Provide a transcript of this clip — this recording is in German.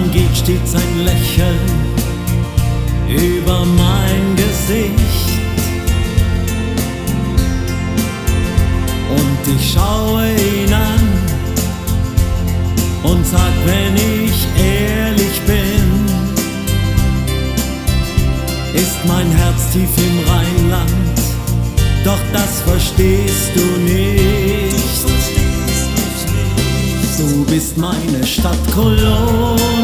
dann geht stets ein Lächeln über mein Gesicht. Und ich schaue ihn an und sag, wenn ich ehrlich bin, ist mein Herz tief im Rheinland, doch das verstehst du nicht. Du bist meine Stadt Cologne.